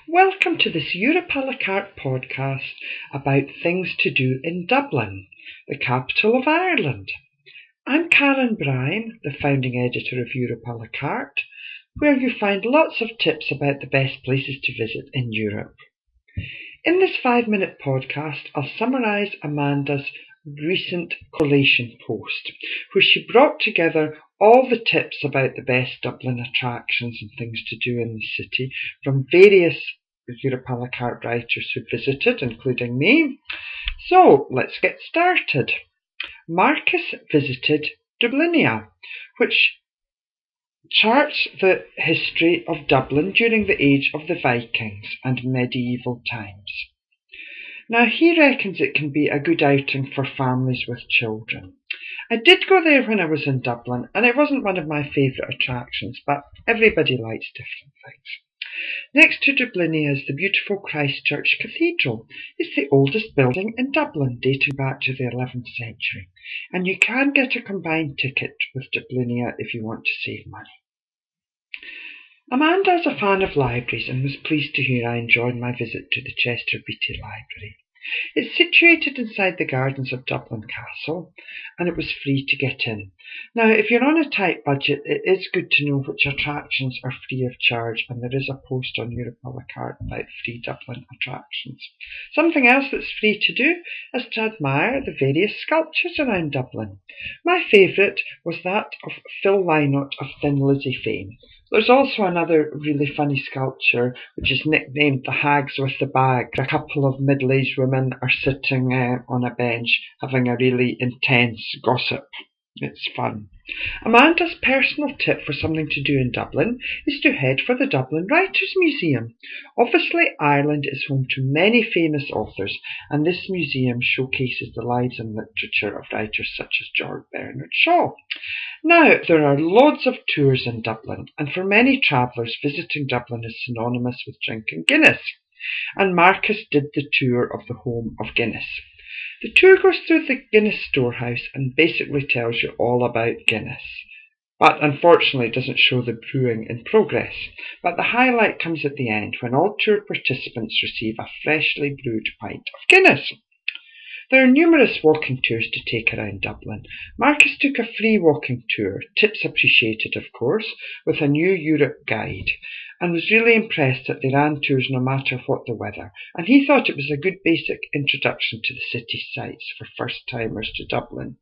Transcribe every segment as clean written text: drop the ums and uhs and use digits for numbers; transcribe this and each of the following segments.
Welcome to this Europe à la carte podcast about things to do in Dublin, the capital of Ireland. I'm Karen Bryan, the founding editor of Europe à la carte, where you find lots of tips about the best places to visit in Europe. In this 5-minute podcast, I'll summarise Amanda's recent collation post, where she brought together all the tips about the best Dublin attractions and things to do in the city from various Europe à la carte writers who visited, including me. So let's get started. Marcus visited Dublinia, which charts the history of Dublin during the age of the Vikings and medieval times. Now, he reckons it can be a good outing for families with children. I did go there when I was in Dublin, and it wasn't one of my favourite attractions, but everybody likes different things. Next to Dublinia is the beautiful Christ Church Cathedral. It's the oldest building in Dublin, dating back to the 11th century, and you can get a combined ticket with Dublinia if you want to save money. Amanda is a fan of libraries and was pleased to hear I enjoyed my visit to the Chester Beatty Library. It's situated inside the gardens of Dublin Castle, and it was free to get in. Now, if you're on a tight budget, it is good to know which attractions are free of charge, and there is a post on Europe à la carte about free Dublin attractions. Something else that's free to do is to admire the various sculptures around Dublin. My favourite was that of Phil Lynott of Thin Lizzy fame. There's also another really funny sculpture which is nicknamed the Hags with the Bag. A couple of middle-aged women are sitting on a bench having a really intense gossip. It's fun. Amanda's personal tip for something to do in Dublin is to head for the Dublin Writers' Museum. Obviously, Ireland is home to many famous authors, and this museum showcases the lives and literature of writers such as George Bernard Shaw. Now, there are loads of tours in Dublin, and for many travellers, visiting Dublin is synonymous with drinking Guinness. And Marcus did the tour of the home of Guinness. The tour goes through the Guinness storehouse and basically tells you all about Guinness, but unfortunately doesn't show the brewing in progress. But the highlight comes at the end, when all tour participants receive a freshly brewed pint of Guinness. There are numerous walking tours to take around Dublin. Marcus took a free walking tour, tips appreciated of course, with a new Europe guide, and was really impressed that they ran tours no matter what the weather, and he thought it was a good basic introduction to the city sights for first-timers to Dublin.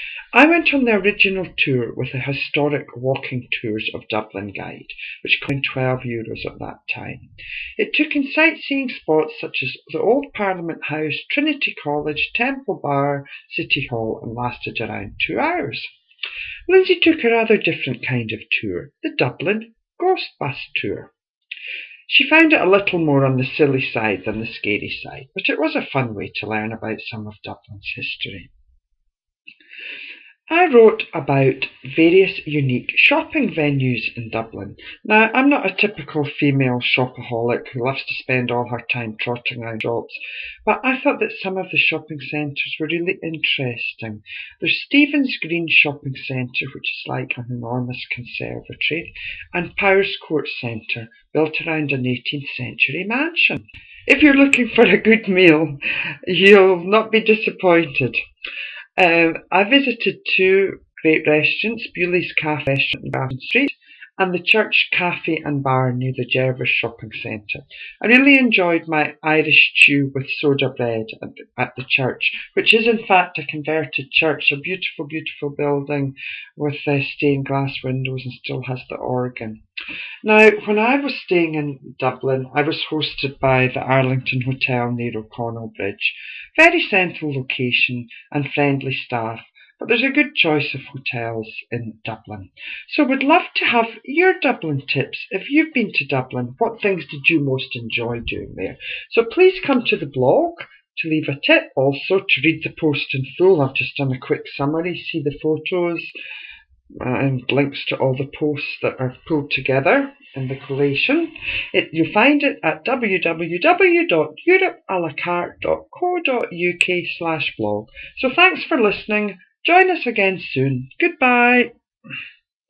I went on the original tour with a historic walking tours of Dublin guide, which cost €12 at that time. It took in sightseeing spots such as the Old Parliament House, Trinity College, Temple Bar, City Hall, and lasted around 2 hours. Lindsay took a rather different kind of tour, the Dublin Ghost Bus Tour. She found it a little more on the silly side than the scary side, but it was a fun way to learn about some of Dublin's history. I wrote about various unique shopping venues in Dublin. Now, I'm not a typical female shopaholic who loves to spend all her time trotting around shops, but I thought that some of the shopping centres were really interesting. There's Stephen's Green Shopping Centre, which is like an enormous conservatory, and Power's Court Centre, built around an 18th century mansion. If you're looking for a good meal, you'll not be disappointed. I visited 2 great restaurants, Bewley's Cafe restaurant in Grafton Street and the Church Cafe and Bar near the Jervis Shopping Centre. I really enjoyed my Irish stew with soda bread at the church, which is in fact a converted church, a beautiful, beautiful building with stained glass windows and still has the organ. Now, when I was staying in Dublin, I was hosted by the Arlington Hotel near O'Connell Bridge. Very central location and friendly staff, but there's a good choice of hotels in Dublin. So we'd love to have your Dublin tips. If you've been to Dublin, what things did you most enjoy doing there? So please come to the blog to leave a tip, also to read the post in full. I've just done a quick summary, see the photos and links to all the posts that are pulled together in the collation. You'll find it at www.europealacarte.co.uk/blog. So thanks for listening. Join us again soon. Goodbye.